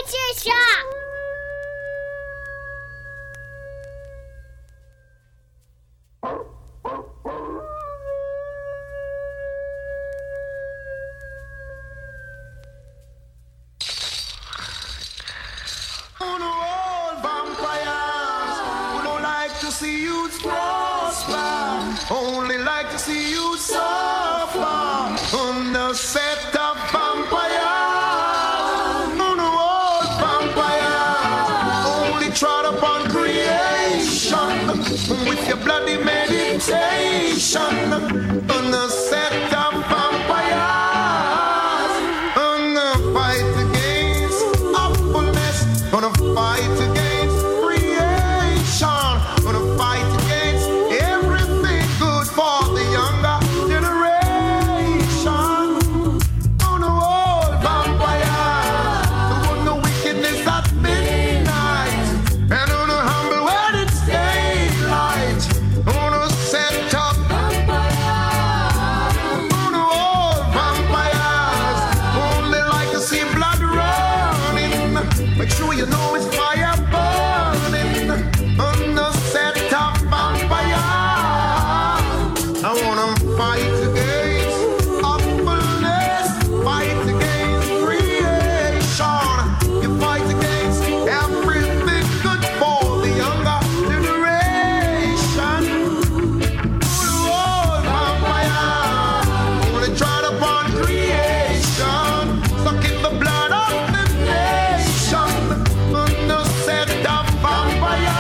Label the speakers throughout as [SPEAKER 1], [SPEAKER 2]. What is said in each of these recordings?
[SPEAKER 1] Culture Shock.
[SPEAKER 2] See you prosper, only like to see you suffer on the set of vampires, on the old vampires, only trod upon creation with your bloody meditation on the set of vampires, on the fight against awfulness, on the fight against creation. Fight against everything good for the younger generation. On the old vampire, on the wickedness at midnight, and on the humble when it's daylight. On the set up vampire, on the old vampires, only like to see blood running. Make sure you know it's fire burning on the set. I wanna fight against awfulness, fight against creation. You fight against everything good for the younger generation. Oh, vampire, only trod upon creation, sucking the blood of the nation. On the set of vampire.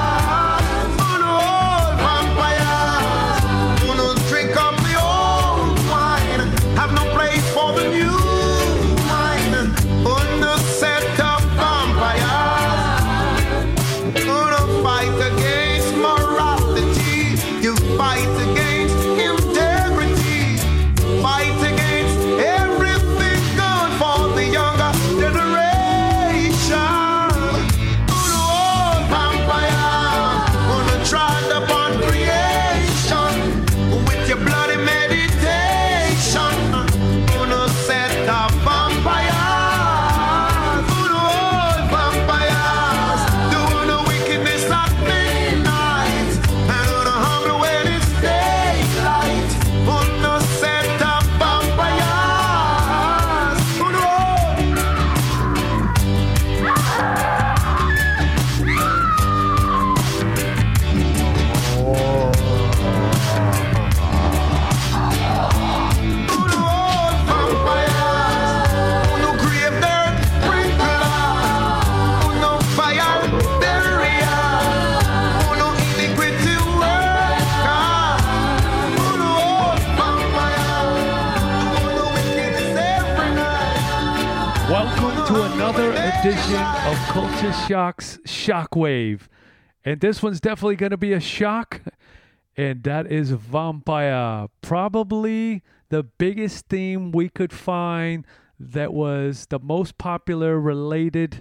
[SPEAKER 3] Edition of Culture Shock's Shockwave, and this one's definitely going to be a shock, and that is Vampire. Probably the biggest theme we could find that was the most popular related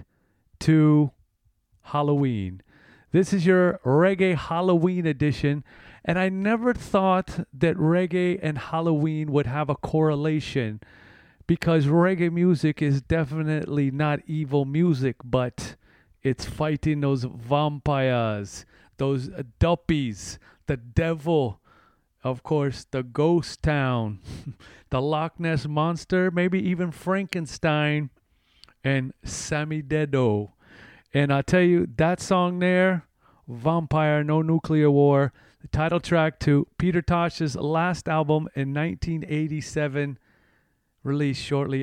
[SPEAKER 3] to Halloween. This is your reggae Halloween edition, and I never thought that reggae and Halloween would have a correlation, because reggae music is definitely not evil music, but it's fighting those vampires, those duppies, the devil, of course, the ghost town, the Loch Ness Monster, maybe even Frankenstein, and Sammy Dedo. And I'll tell you, that song there, Vampire, No Nuclear War, the title track to Peter Tosh's last album in 1987, released shortly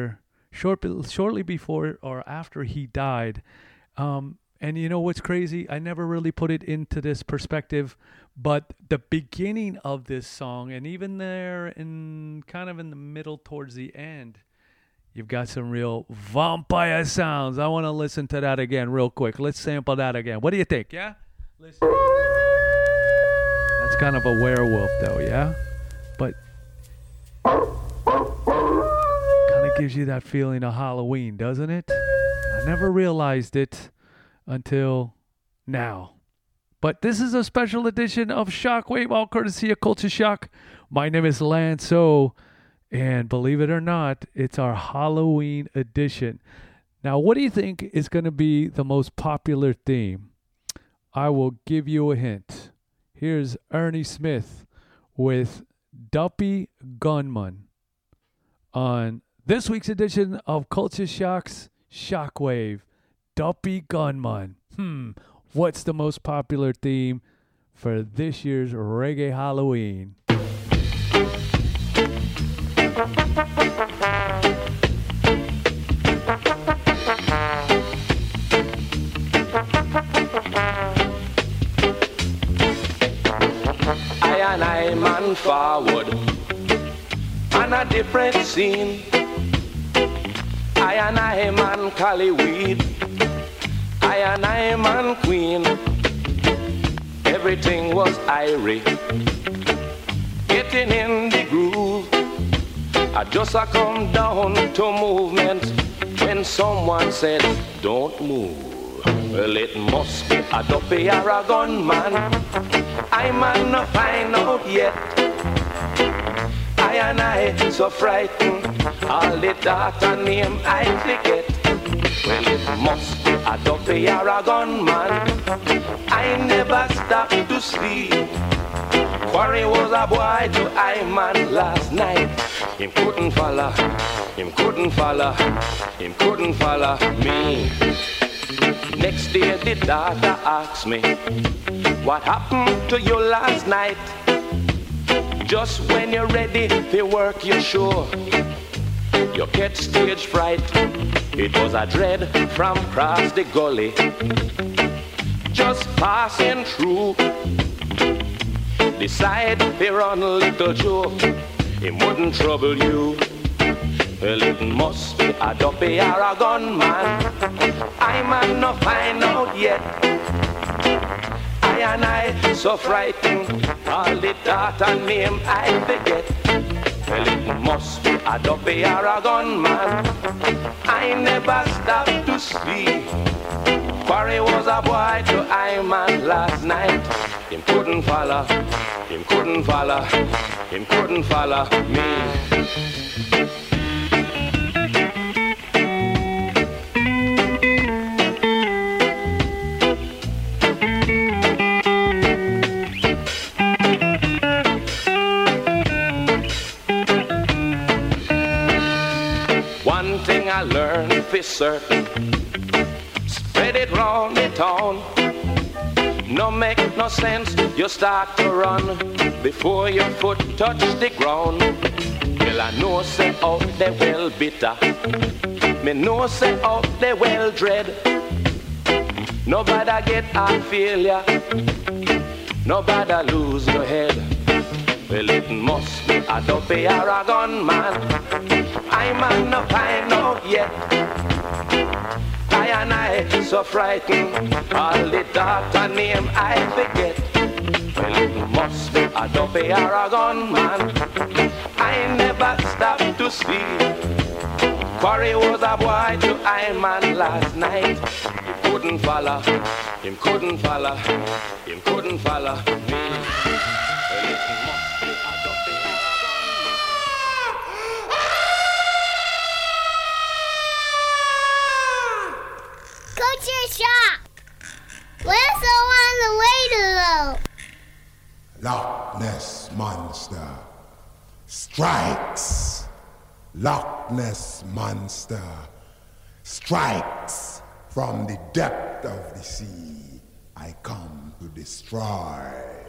[SPEAKER 3] before or after he died. And you know what's crazy? I never really put it into this perspective, but the beginning of this song, and even there in kind of in the middle towards the end, you've got some real vampire sounds. I want to listen to that again real quick. Let's sample that again. What do you think? Yeah? Listen. That's kind of a werewolf though, yeah? But gives you that feeling of Halloween, doesn't it? I never realized it until now. But this is a special edition of Shockwave, all courtesy of Culture Shock. My name is Lance O, and believe it or not, it's our Halloween edition. Now, what do you think is going to be the most popular theme? I will give you a hint. Here's Ernie Smith with Duppy Gunman on this week's edition of Culture Shock's Shockwave. Duppy Gunman. What's the most popular theme for this year's Reggae Halloween?
[SPEAKER 1] I man forward on a different scene. I man Cali weed. I man queen. Everything was irie, getting in the groove. I just come down to movement when someone said, "Don't move." Well, it must be a Duppy or a gunman. I man not find out yet. I so frightened. All the daughter name I forget. Well, it must be a Duppy or a gunman. I never stopped to sleep. Quarry was a boy to I man last night. Him couldn't follow. Him couldn't follow. Him couldn't follow me. Next day the daughter asked me, "What happened to you last night? Just when you're ready to work your show, you catch stage fright." It was a dread from across the gully, just passing through. Decide to run a little joke, it wouldn't trouble you. Well, it must be a Duppy or a gunman. I man no find out yet. I so frightened. All the daughter name I forget. Well, it must be a Duppy or a gunman. I never stopped to sleep. Quarry was a boy to I man last night. Him couldn't follow. Him couldn't follow. Him couldn't follow me. One thing I learned for certain, spread it round the town. No make no sense, you start to run before your foot touch the ground. Well, I know say out there well bitter, me know say out there well dread. Nobody get a failure, nobody lose your head. Well, it must be a Duppy or a gunman. I man no find out yet. I so frightened. All the daughter name I forget. Well, it must be a Duppy or a gunman. I never stopped to sleep. Quarry was a boy to I man last night. He couldn't follow. Him couldn't follow. Him couldn't follow me. Well, it must be a Duppy or a
[SPEAKER 4] Culture Shock. Where's the one the way to go?
[SPEAKER 2] Loch Ness Monster strikes. Loch Ness Monster strikes from the depth of the sea. I come to destroy.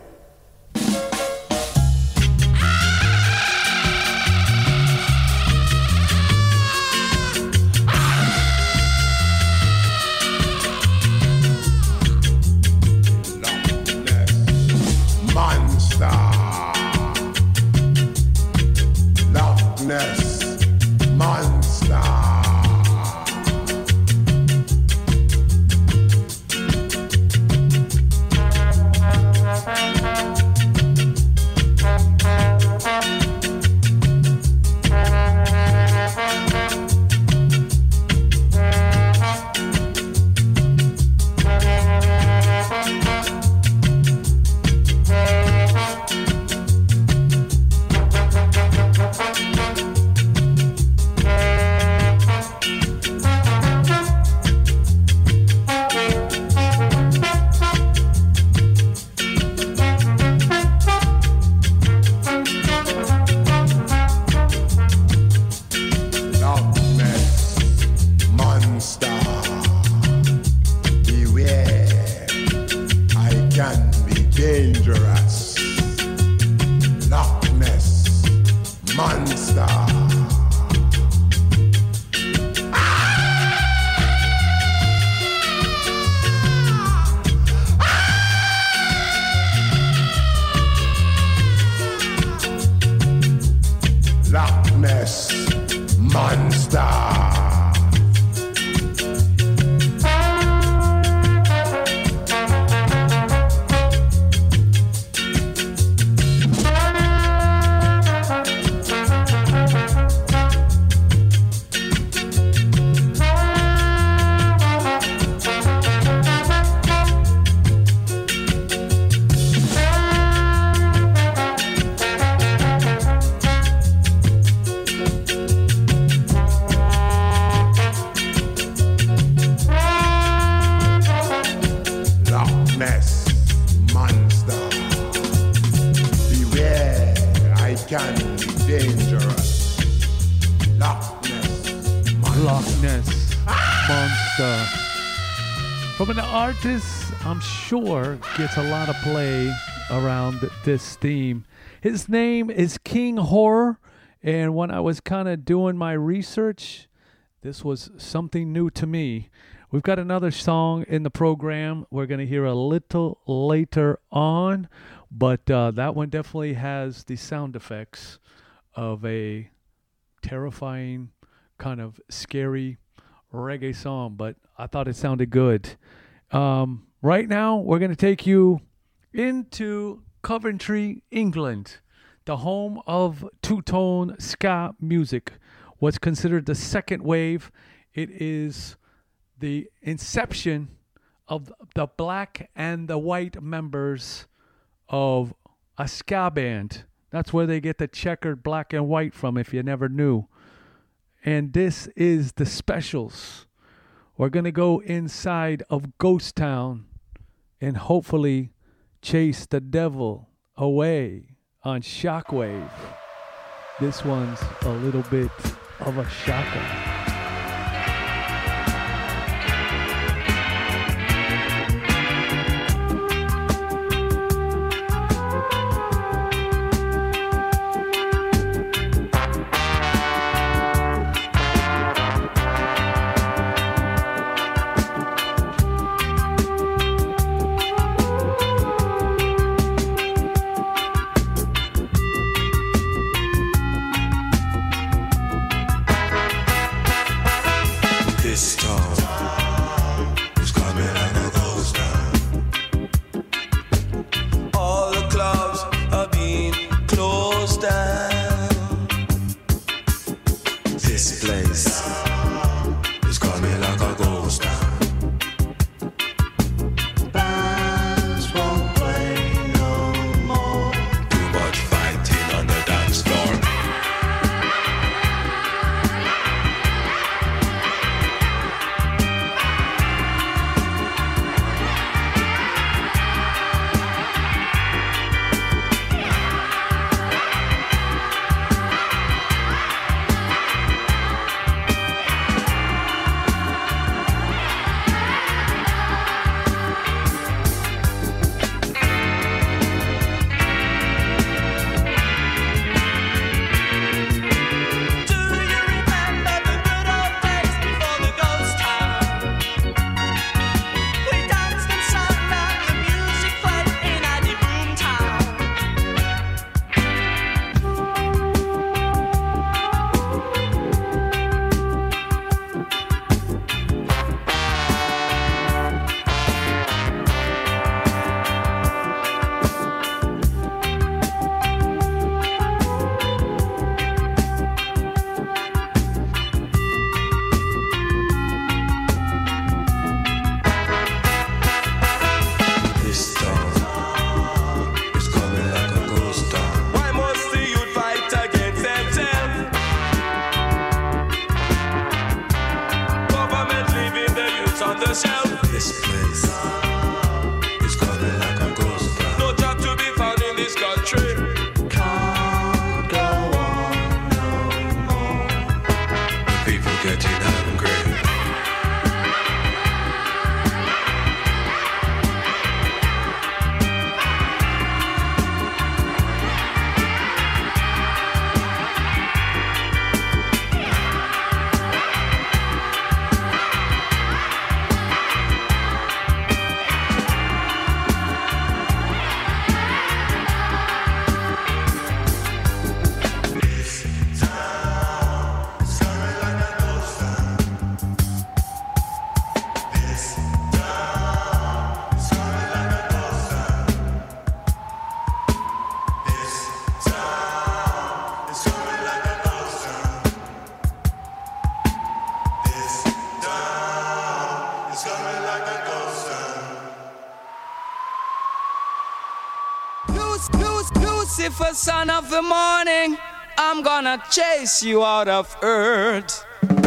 [SPEAKER 2] Loch Ness Monster. monster. Beware, I can be dangerous. Loch Ness monster. Loch Ness monster.
[SPEAKER 3] From an artist, I'm sure, gets a lot of play around this theme. His name is King Horror, and when I was kind of doing my research, this was something new to me. We've got another song in the program we're going to hear a little later on, but that one definitely has the sound effects of a terrifying, kind of scary reggae song, but I thought it sounded good. Right now, we're going to take you into Coventry, England, the home of two-tone ska music. What's considered the second wave. It is the inception of the black and the white members of a ska band. That's where they get the checkered black and white from, if you never knew. And this is the Specials. We're going to go inside of Ghost Town and hopefully chase the devil away on Shockwave. This one's a little bit of a shocker.
[SPEAKER 5] Lucifer, son of the morning, I'm gonna chase you out of earth.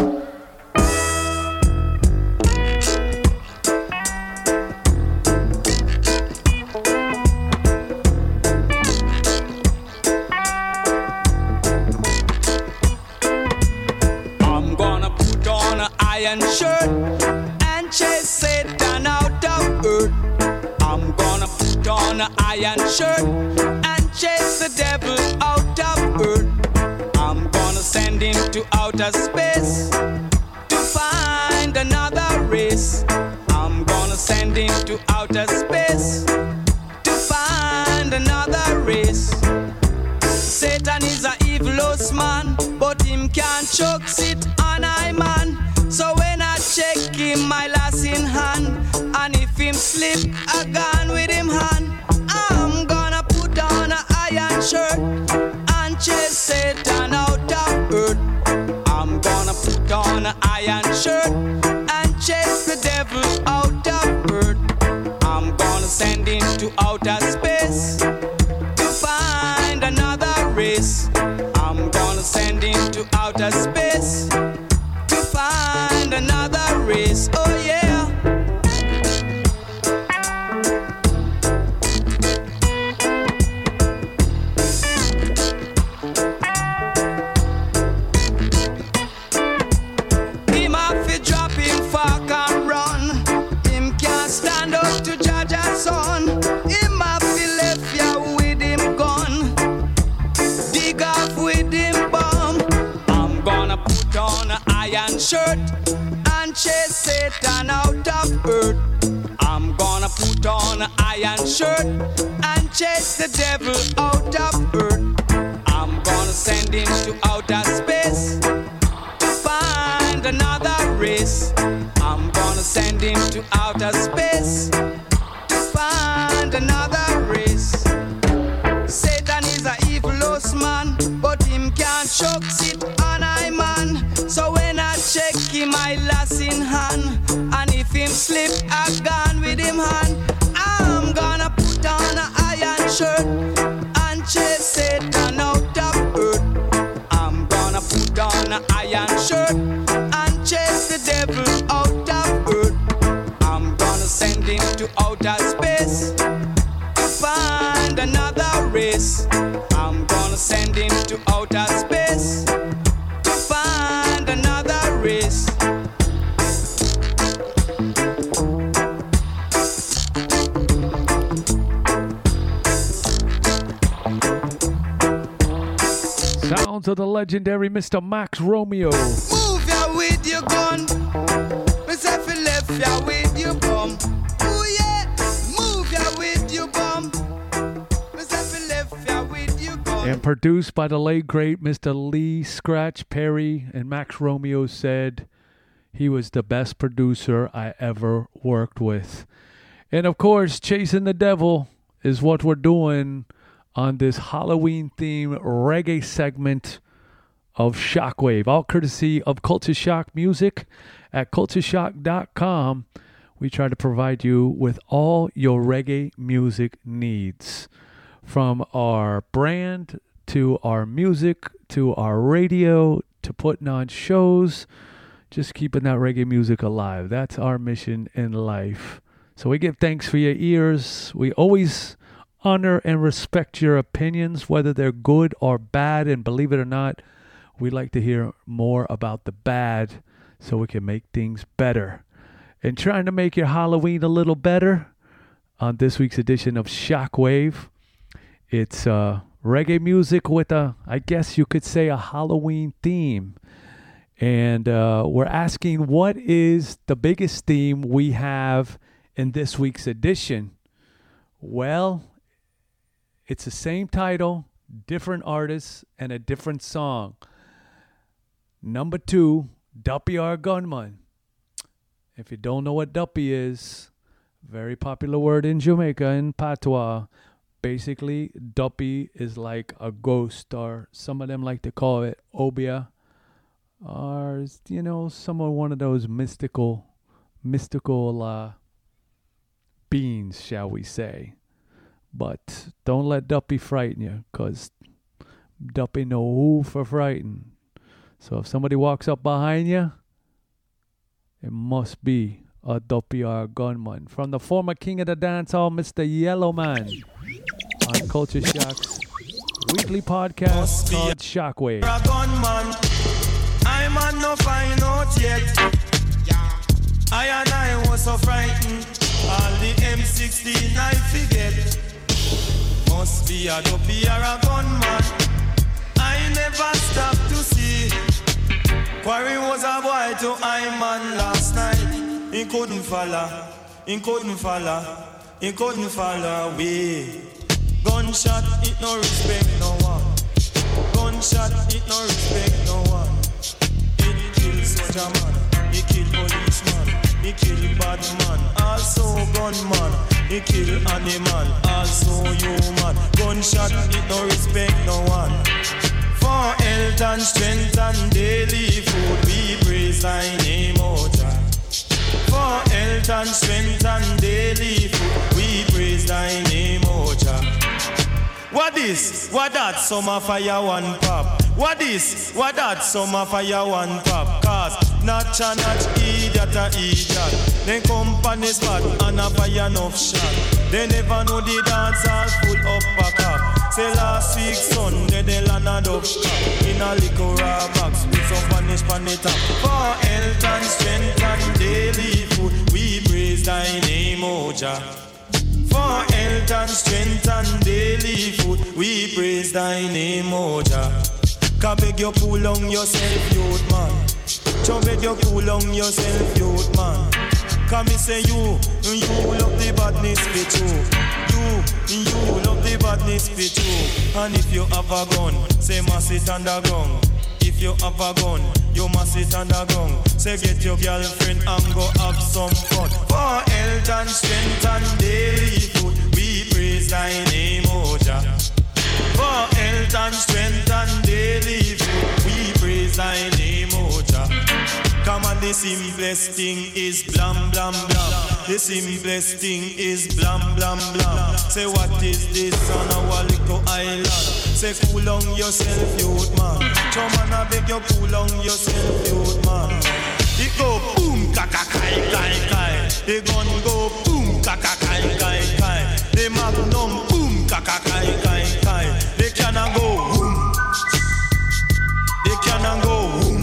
[SPEAKER 5] I'm gonna put on an iron shirt and chase Satan out of earth. I'm gonna put on an iron shirt and chase the devil out of earth. I'm gonna send him to outer space to find another race. I'm gonna send him to outer space to find another race. Satan is a evilous man, but him can't choke sit on I man. So when I check him, my lass in hand, and if him slip, I gone with him hand. I'm gonna put on an iron shirt and chase Satan out of earth. I'm gonna put on an iron shirt and chase the devil out of earth. I'm gonna send him to outer space to find another race. I'm gonna send him to outer space to find another race. Oh yeah. Him have to drop him fuck and run. Him can't stand up to Jaja's son. Him have to left ya with him gun. Dig off with him bomb. I'm gonna put on an iron shirt and chase Satan out of earth. I'm gonna put on an iron shirt and chase the devil out of earth. I'm gonna send him to outer space to find another race. I'm gonna send him to outer space to find another race. Satan is a evilous man, but him can't choke sit on I man. So when I check him, I lass in hand, and if him slip, I gone with him hand. I'm gonna put on an iron shirt and chase Satan out of earth. I'm gonna put on an iron shirt and chase the devil out of earth. I'm gonna send him to outer space to find another race. I'm gonna send him to outer space to find another race.
[SPEAKER 3] Sounds of the legendary Mr. Max Romeo.
[SPEAKER 5] Move ya with your gun. Myself left ya with your bum. Ooh yeah, move ya with your bum. Myself left ya with your gun.
[SPEAKER 3] And produced by the late great Mr. Lee Scratch Perry. And Max Romeo said he was the best producer I ever worked with. And of course, Chasing the Devil is what we're doing on this Halloween-themed reggae segment of Shockwave, all courtesy of Culture Shock Music at cultureshock.com. We try to provide you with all your reggae music needs, from our brand to our music to our radio to putting on shows, just keeping that reggae music alive. That's our mission in life. So we give thanks for your ears. We always honor and respect your opinions, whether they're good or bad. And believe it or not, we like to hear more about the bad so we can make things better. And trying to make your Halloween a little better on this week's edition of Shockwave. It's reggae music with I guess you could say, a Halloween theme. And we're asking, what is the biggest theme we have in this week's edition? Well, it's the same title, different artists, and a different song. Number 2, Duppy Our Gunman. If you don't know what Duppy is, very popular word in Jamaica in Patois. Basically, Duppy is like a ghost, or some of them like to call it Obia, or, you know, one of those mystical beings, shall we say. But don't let Duppy frighten you, because Duppy know who for frighten. So if somebody walks up behind you, it must be a Duppy or a gunman. From the former king of the dancehall, Mr. Yellowman, on Culture Shock's weekly podcast called Shockwave.
[SPEAKER 5] A gunman, I'm on no find out yet. I and I was so frightened. All the M16 I forget. Must be a Duppy or a gunman. I never stopped to see. Quarry was a boy to I man last night. He couldn't follow, he couldn't follow, he couldn't follow away. Gunshot, it no respect no one. Gunshot, it no respect no one. It kill soldier man, he kill policeman, he kill bad man, also gunman. He kill animal, also human. Gunshot, it no respect no one. For health and strength and daily food, we praise thy name, O Jah. For health and strength and daily food, we praise thy name, O Jah. What this? What that? Summer fire one pop. What this? What that? Summer fire one pop. Cause notch a notch, idiot a idiot. Then company spot and a fire enough shot. They never know the dance all full up a cop. Say last week Sunday they land a dove cop. In a liquor box with some vanish pan it up. For health and strength and daily food, we praise thy name, O Jah. For health and strength and daily food, we praise thy name, O Jah. Can beg you cool on yourself, youth man. Cho beg you cool on yourself, youth man. Can me say you love the badness with you. You love the badness with you. And if you have a gun, say must it underground. If you have a gun, you must sit underground. Say get your girlfriend and go have some fun. For health and strength and daily food, we praise thy name, O Jah. For health and strength and daily food, we praise thy name, O Jah. Come on, the simplest thing is blam blam blam. The simplest thing is blam blam blam. Say what is this on our little island? Say cool on yourself, youth man. Come on, I beg you cool on yourself, youth man. It go boom, kaka kai kai kai. The gun go boom, kaka kai kai kai. The magnum boom, kaka kai kai kai. They cannot go boom. They cannot go boom.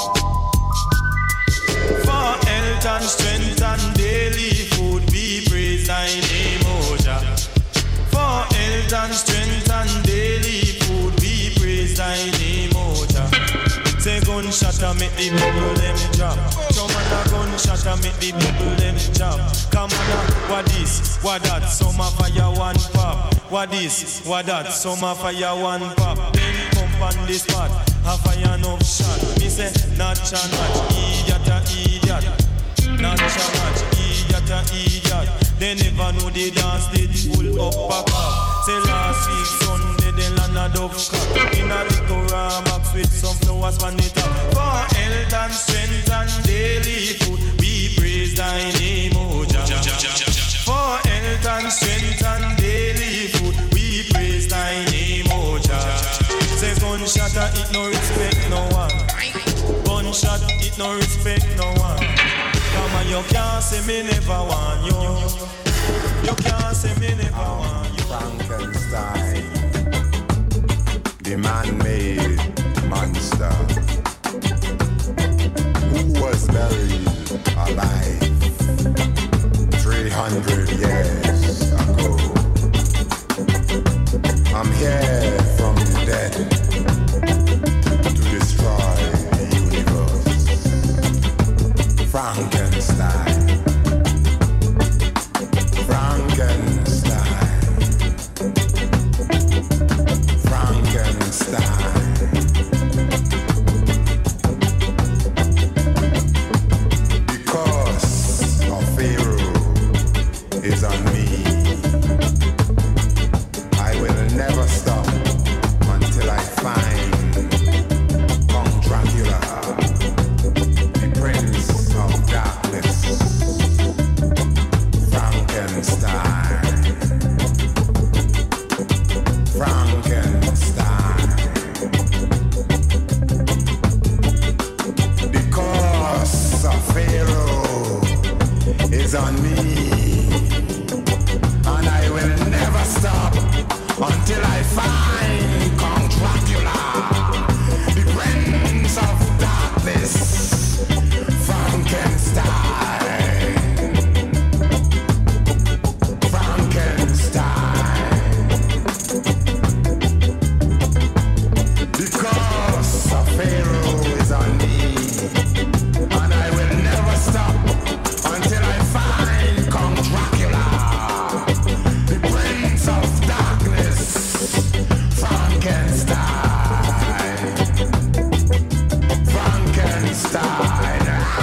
[SPEAKER 5] For health and strength and daily food, we praise thy name, O Jah. For health and strength and daily food, we praise thy name, O Jah. Say gunshot and make the people them jump. Come on a gunshot and make the people them jump. Come on a, what this, what that, some a fire one pop. What this, what that, some a fire one pop. Then come on the spot, a fire enough shot. Me say, notch a notch, idiot a idiot. Notch a notch, idiot a idiot. They never know the dance did full up a cup. Say last week Sunday they land a dove cup. In a little box with some flowers on it up. For health and strength and daily food, we praise thy name, O Jah. For health and strength and daily food, we praise thy name, O Jah. Say gunshot it no respect no one. Gunshot it no respect no one. Come on, you can't say me never want you. You can't say me never want you.
[SPEAKER 2] Frankenstein, the man-made monster, who was buried alive 300 years ago. I'm here from the dead to destroy the universe. Frankenstein. Frankenstein. Frankenstein. Because of Pharaoh is on me, I will never stop until I find Count Dracula, the Prince of Darkness. Frankenstein. is on me, and I will never stop until I find Count Dracula, the prince of darkness, Frankenstein. The curse of Pharaoh is on me, and I will never stop until I find Count Dracula, the prince of darkness, Frankenstein. Frankenstein.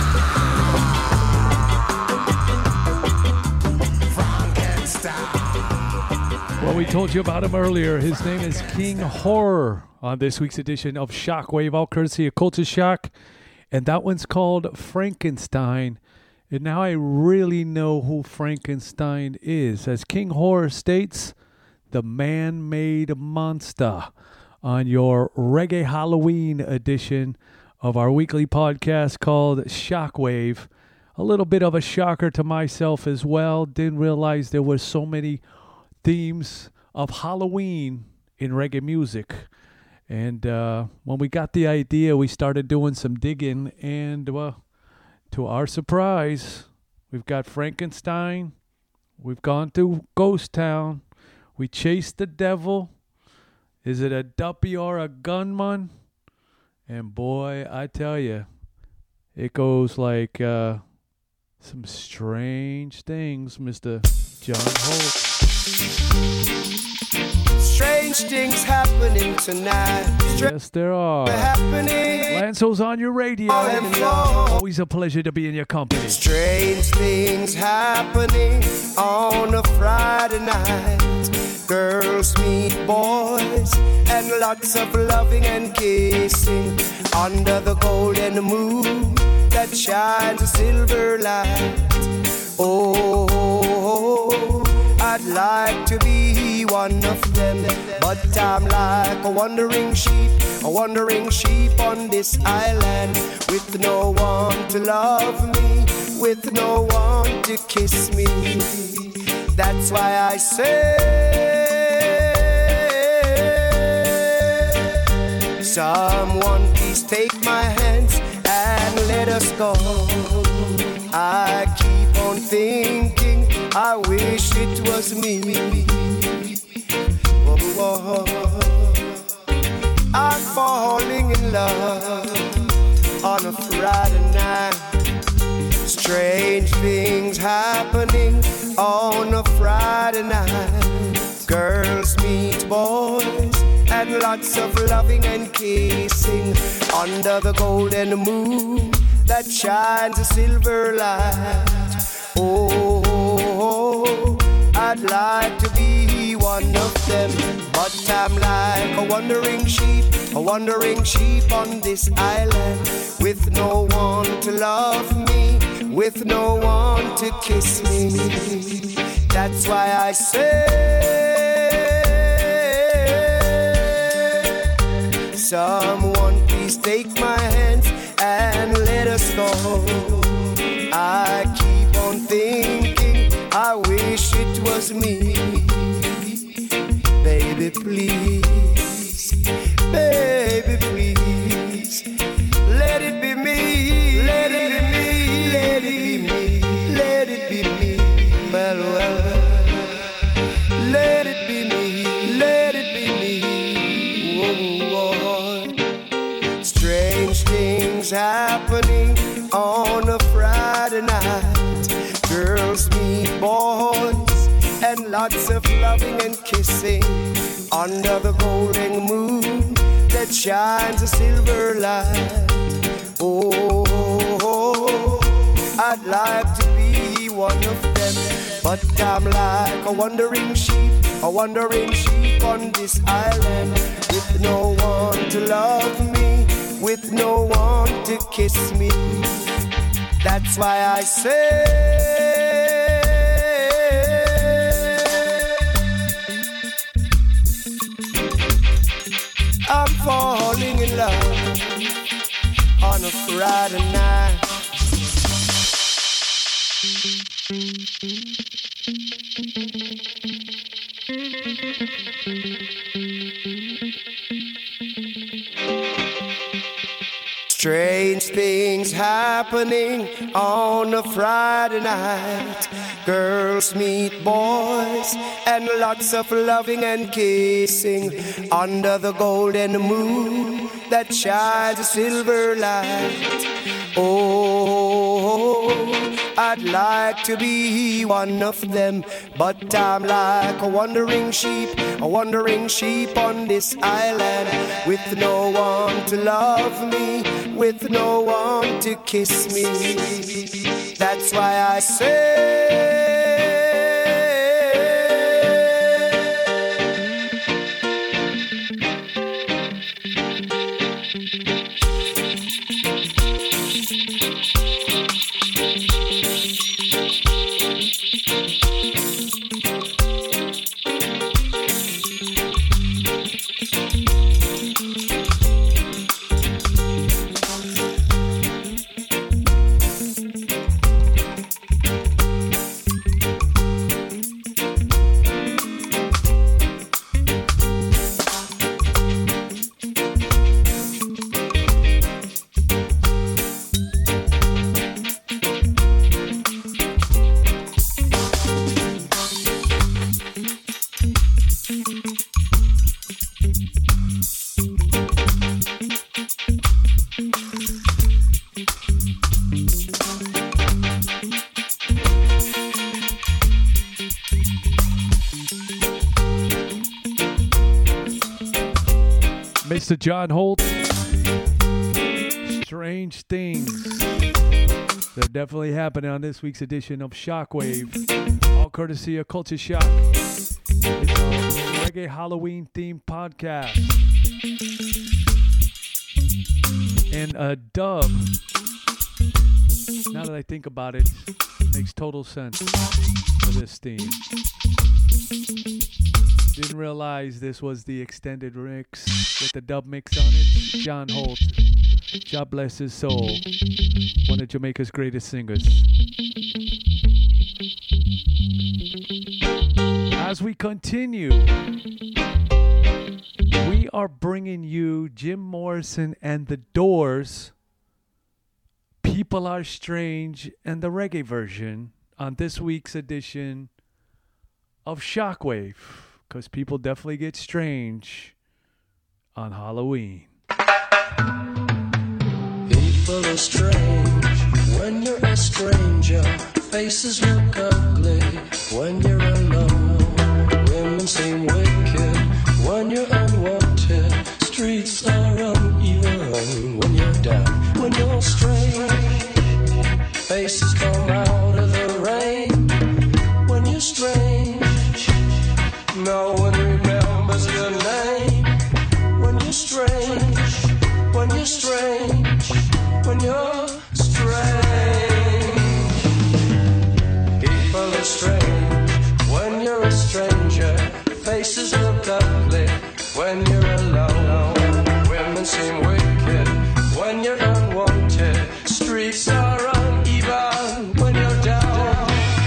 [SPEAKER 2] Frankenstein.
[SPEAKER 3] Well, we told you about him earlier. His name is King Horror on this week's edition of Shockwave, all courtesy of Culture Shock. And that one's called Frankenstein. And now I really know who Frankenstein is. As King Horror states, the man-made monster on your Reggae Halloween edition of our weekly podcast called Shockwave. A little bit of a shocker to myself as well. Didn't realize there were so many themes of Halloween in reggae music. And when we got the idea, we started doing some digging. And to our surprise, we've got Frankenstein. We've gone to Ghost Town. We chased the devil. Is it a duppy or a gunman? And boy, I tell you, it goes like some strange things, Mr. John Holt.
[SPEAKER 5] Strange things happening tonight.
[SPEAKER 3] Yes, there are.
[SPEAKER 5] Happening.
[SPEAKER 3] Lanzo's on your radio. Always a pleasure to be in your company.
[SPEAKER 5] Strange things happening on a Friday night. Girls meet boys and lots of loving and kissing under the golden moon that shines a silver light. Oh, I'd like to be one of them, but I'm like a wandering sheep on this island, with no one to love me, with no one to kiss me. That's why I say, someone please take my hands and let us go. I keep on thinking, I wish it was me. Oh, I'm falling in love on a Friday night. Strange things happening on a Friday night. Girls meet boys and lots of loving and kissing under the golden moon that shines a silver light. Oh, I'd like to be one of them, but I'm like a wandering sheep on this island, with no one to love me, with no one to kiss me. That's why I say, someone please take my hands and let us go. I keep on thinking, I wish it was me. Baby, please, baby, please, let it be me, let it be me, let it be me, let it be me. Well, let it be me, let it be me. Oh, strange things happening on a Friday night. Girls meet boys and lots of loving and kissing under the golden moon that shines a silver light. Oh, I'd like to be one of them, but I'm like a wandering sheep on this island, with no one to love me, with no one to kiss me. That's why I say, I'm falling in love on a Friday night.
[SPEAKER 6] Strange things happening on a Friday night. Girls meet boys and lots of loving and kissing under the golden moon that shines a silver light. Oh, I'd like to be one of them, but I'm like a wandering sheep on this island, with no one to love me, with no one to kiss me. That's why I say,
[SPEAKER 3] Mr. John Holt. Strange things. They're definitely happening on this week's edition of Shockwave. All courtesy of Culture Shock. It's a reggae Halloween themed podcast. And a dub. Now that I think about it, makes total sense for this theme. Didn't realize this was the extended mix with the dub mix on it. John Holt, God bless his soul, one of Jamaica's greatest singers. As we continue, we are bringing you Jim Morrison and the Doors, People Are Strange, and the reggae version on this week's edition of Shockwave. Because people definitely get strange on Halloween.
[SPEAKER 7] People are strange when you're a stranger. Faces look ugly when you're alone. Women seem wicked when you're unwanted. Streets are uneven when you're down. When you're strange, faces come out of the rain. When you're strange, no one remembers your name. When you're strange, when you're strange, when you're strange. People are strange when you're a stranger. Faces look ugly when you're alone. Women seem wicked when you're unwanted. Streets are uneven when you're down.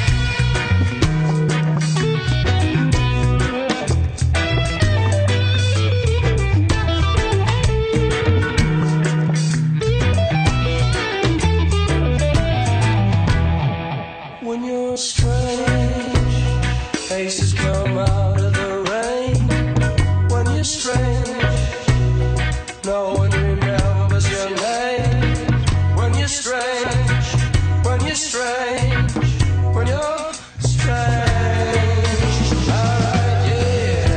[SPEAKER 7] When you're strange, faces come out of the rain. When you're strange, no one remembers your name. When you're strange, when you're strange, when you're strange. Alright, yeah.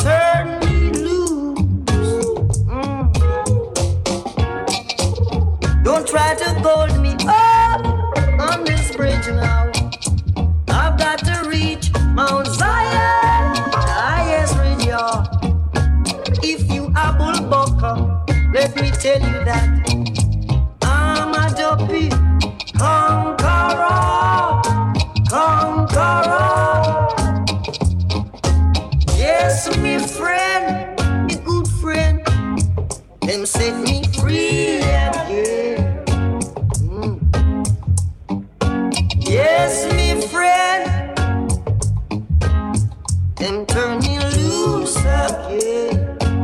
[SPEAKER 8] turn me loose. Don't try to hold me up on this bridge now. I've got to reach Mount Zion, highest ridge, y'all. If you are bull bucker, let me tell you that I'm a dopey conqueror, conqueror. Yes, me friend, me good friend, them set me free again. Yes, me friend, them turn me loose again.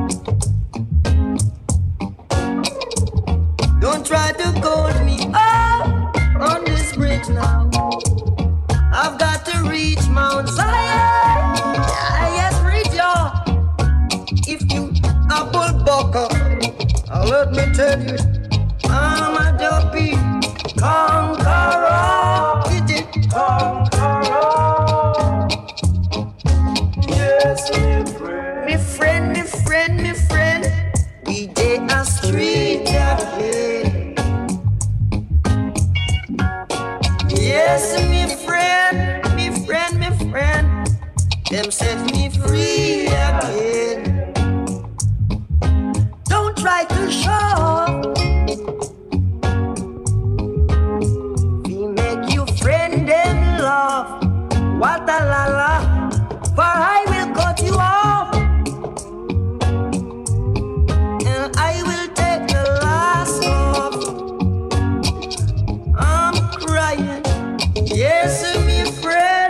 [SPEAKER 8] Don't try to hold me up on this bridge now. I've got to reach Mount Zion, highest ridge, y'all. If you a bull bucker, let me tell you, I'm a dopey conqueror. Conqueror. Yes, me friend, me friend, me friend. We dey a street again. Yes, me friend, me friend, me friend. Them set me free again. Don't try to show. We make you friend them love. What a la la. For I will cut you off. And I will take the last off. I'm crying. Yes, me friend.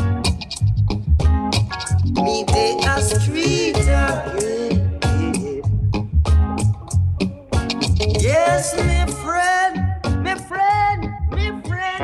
[SPEAKER 8] Me they a street again. Yes, me friend, me friend, me friend.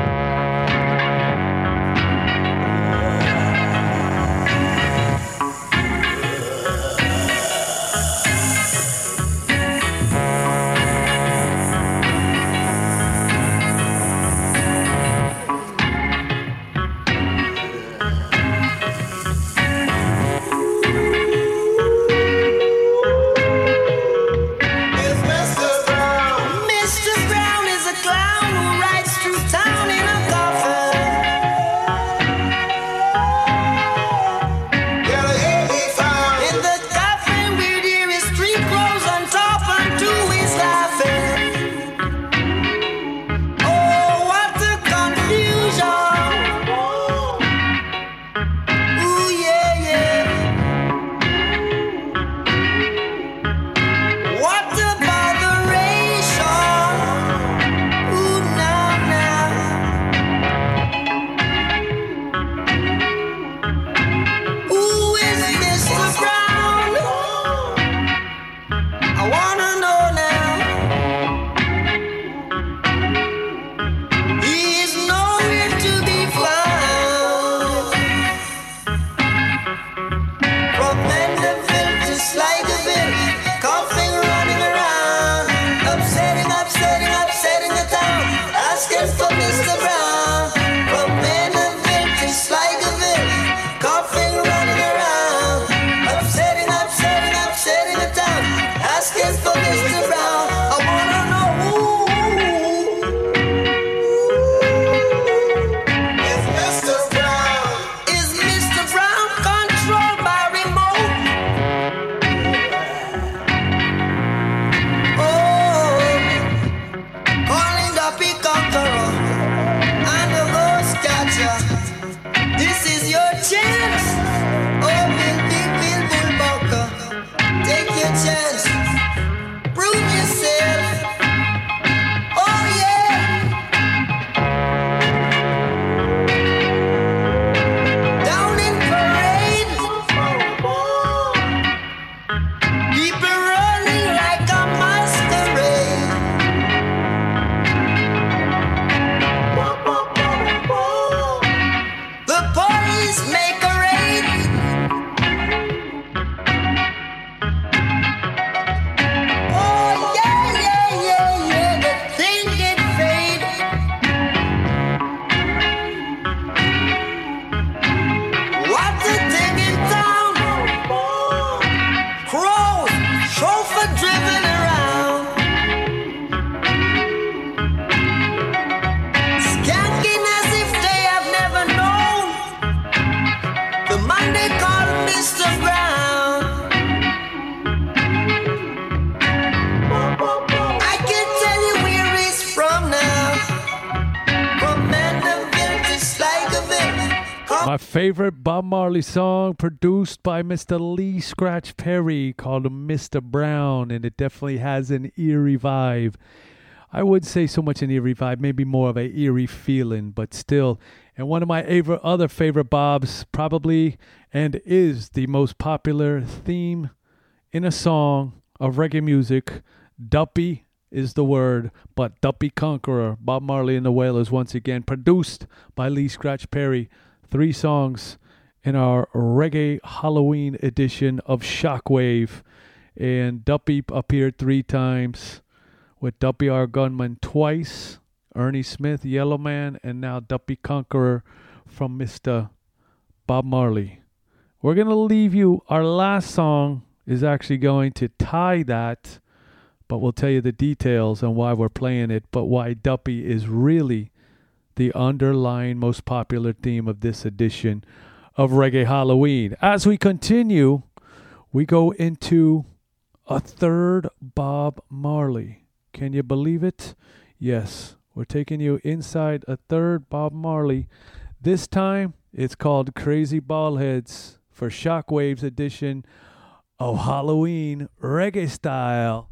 [SPEAKER 3] My favorite Bob Marley song produced by Mr. Lee Scratch Perry called Mr. Brown, and it definitely has an eerie vibe. I wouldn't say so much an eerie vibe, maybe more of an eerie feeling, but still. And one of my other favorite Bobs probably and is the most popular theme in a song of reggae music. Duppy is the word, but Duppy Conqueror, Bob Marley and the Wailers once again, produced by Lee Scratch Perry. 3 songs in our reggae Halloween edition of Shockwave. And Duppy appeared 3 times with Duppy Our Gunman twice, Ernie Smith, Yellow Man, and now Duppy Conqueror from Mr. Bob Marley. We're going to leave you. Our last song is actually going to tie that, but we'll tell you the details on why we're playing it, but why Duppy is really the underlying most popular theme of this edition of Reggae Halloween. As we continue, we go into a third Bob Marley. Can you believe it? Yes, we're taking you inside a third Bob Marley. This time, it's called Crazy Ballheads for Shockwave's edition of Halloween Reggae Style.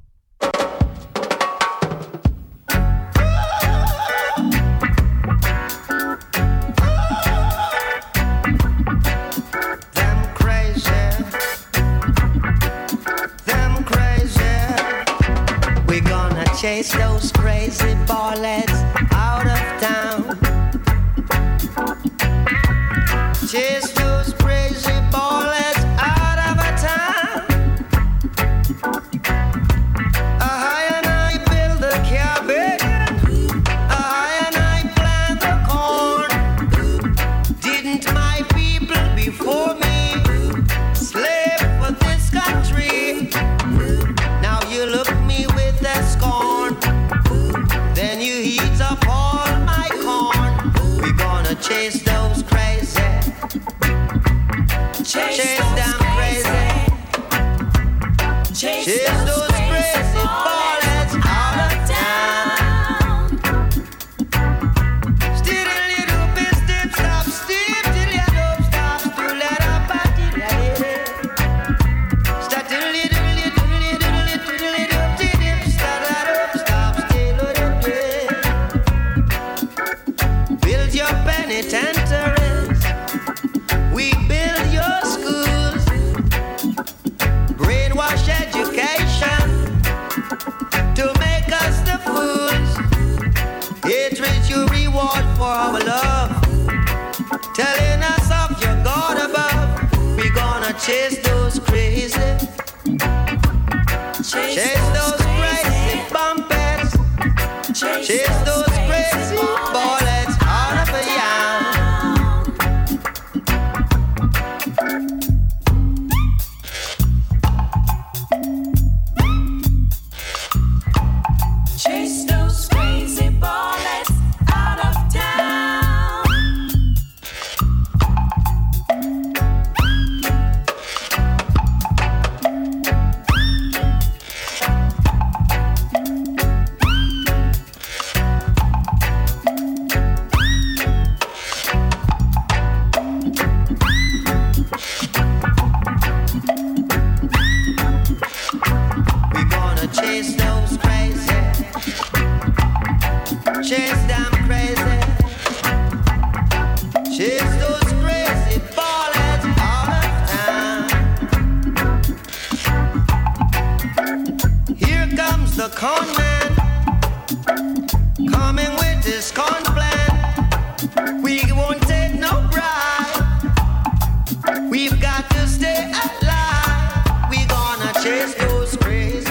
[SPEAKER 8] Chase those crazy ballheads out of town. Chase those crazy ballheads out of a town. I and I build the cabin. I and I plant the corn. Didn't my people before me slave for this country? Now you look me with that scorn. Then you heat up all my corn. We're gonna chase those crazy. Chase them crazy. Chase those crazy ballheads out of town. Still a little bit, step, stop, step, till you don't stop, to let up, party, let it. Start a little, start up, stop, still let it. Build your penitentiaries. We build your schools. Brainwash education to make us the fools. Hatred you reward for our love. Telling us of your God above. We gonna chase those crazy. Chase those crazy bumpers. Chase those crazy ballets out of a yam.
[SPEAKER 9] Chase those crazy ballets out of town.
[SPEAKER 8] We gonna chase those crazy. Chase them crazy. Chase those crazy ballheads out of town. Here comes the con man, coming with his con plan. We won't take no bribe. We've got to stay alive. We gonna chase those crazy.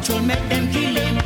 [SPEAKER 10] control, make them kill him.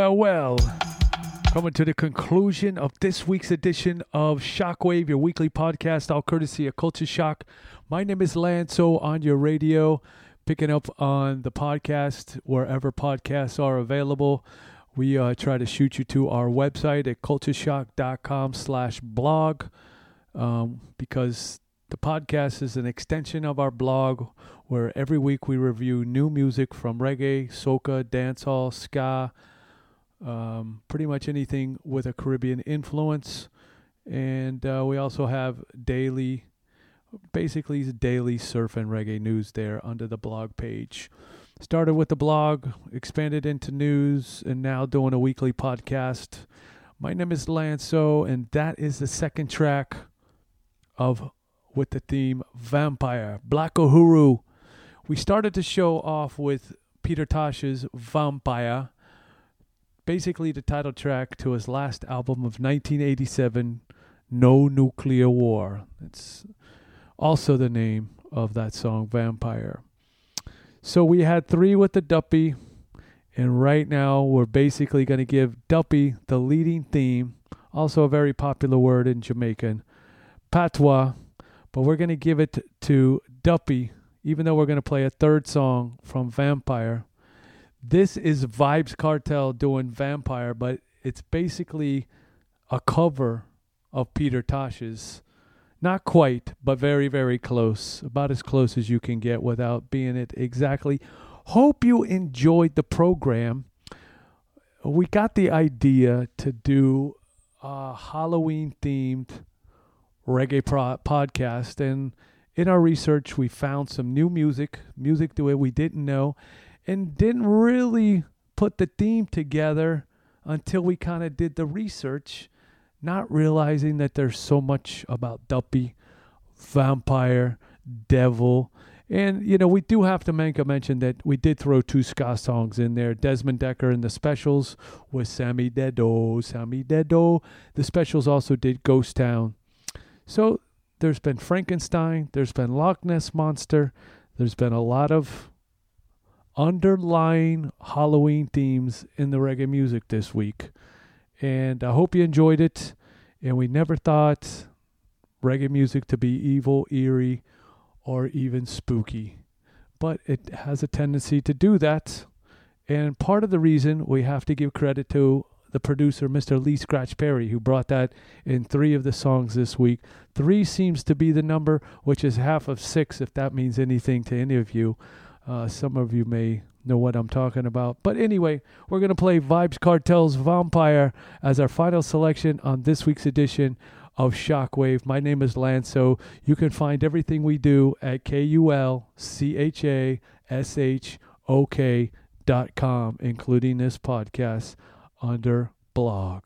[SPEAKER 3] Well, coming to the conclusion of this week's edition of Shockwave, your weekly podcast, all courtesy of Culture Shock. My name is Lanzo on your radio, picking up on the podcast wherever podcasts are available. We try to shoot you to our website at cultureshock.com/blog because the podcast is an extension of our blog where every week we review new music from reggae, soca, dancehall, ska, pretty much anything with a Caribbean influence. And we also have daily surf and reggae news there under the blog page. Started with the blog, expanded into news, and now doing a weekly podcast. My name is Lanzo, and that is the second track with the theme Vampire, Black Uhuru. We started the show off with Peter Tosh's Vampire, basically the title track to his last album of 1987, No Nuclear War. It's also the name of that song, Vampire. So we had 3 with the Duppy, and right now we're basically going to give Duppy the leading theme, also a very popular word in Jamaican, patois, but we're going to give it to Duppy, even though we're going to play a third song from Vampire. This is Vybz Kartel doing Vampire, but it's basically a cover of Peter Tosh's. Not quite, but very, very close. About as close as you can get without being it exactly. Hope you enjoyed the program. We got the idea to do a Halloween-themed reggae podcast, and in our research we found some new music that we didn't know, and didn't really put the theme together until we kind of did the research, not realizing that there's so much about Duppy, Vampire, Devil. And, we do have to make a mention that we did throw 2 ska songs in there. Desmond Decker and the Specials with Sammy Dedo. The Specials also did Ghost Town. So there's been Frankenstein, there's been Loch Ness Monster, there's been a lot of underlying Halloween themes in the reggae music this week. And I hope you enjoyed it. And we never thought reggae music to be evil, eerie, or even spooky. But it has a tendency to do that. And part of the reason we have to give credit to the producer, Mr. Lee Scratch Perry, who brought that in 3 of the songs this week. 3 seems to be the number, which is half of 6, if that means anything to any of you. Some of you may know what I'm talking about. But anyway, we're going to play Vybz Kartel's Vampire as our final selection on this week's edition of Shockwave. My name is Lanzo. You can find everything we do at KULCHASHOK.com, including this podcast, under blog.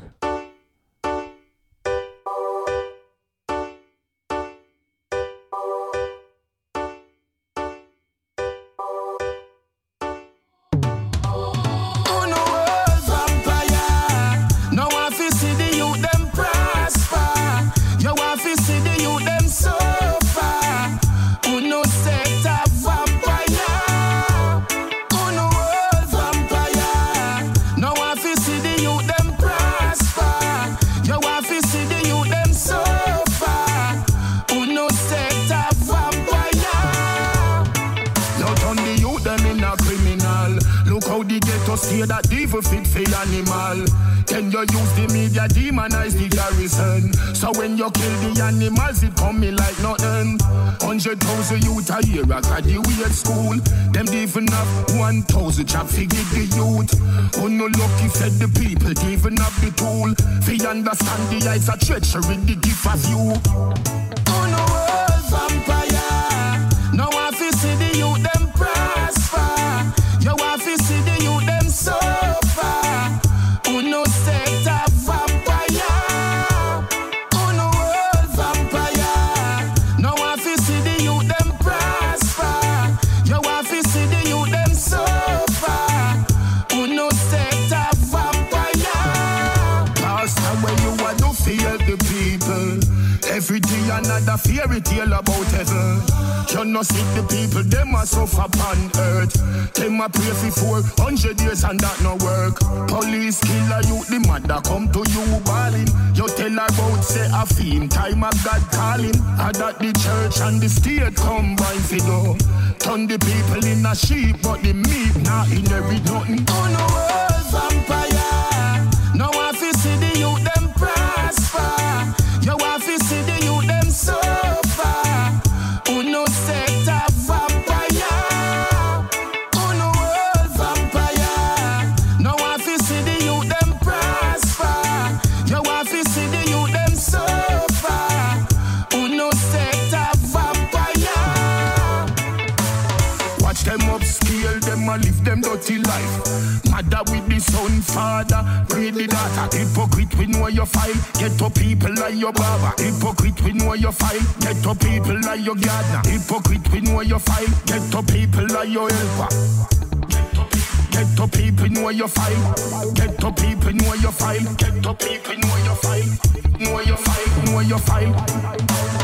[SPEAKER 2] Say that devil fit for animal. Then you use the media demonize the garrison. So when you kill the animals, it come me like nothing. 100,000 youth a year I graduate school. Them even have 1,000 job fi give the youth. Oh no lucky fed the people, even have the tool. Fi understand the eyes of treachery, the gift of you. Oh no world vampire. No one fi see the youth them prosper. You want fi see the youth them suffer. Oh no set of vampire. Oh no world vampire. No one fi see the youth them prosper. You want fi see the youth them suffer. Oh no set of vampire. Pastor, when you want to feel the people. every day another fairy tale about heaven. You know see the people, them a suffer upon earth. Them a pray for 400 years and that no work. Police killer you, the mother come to you bawling. You tell her about say a fiend, time of God calling. And that the church and the state combine for you. Turn the people in a sheep, but the meat not inherit nothing. Oh no, vampire. No one fi see the youth them prosper. You want fi see the youth them suffer. Who no set a vampire? Who no world vampire? No one fi see the youth them prosper. You want fi see the youth them suffer. Who no set a vampire? Watch them upscale, them a live them dirty life. Mother with the son, father, pray the daughter. Hypocrite, we know your file. Get to people like your barber. Hypocrite, we know your file. Get to people like your gardener. Hypocrite, we know your file. Get to people like your helper. Get to people, know your file. Get to people, know your file. Get to people, know your file. Know your file, know your file.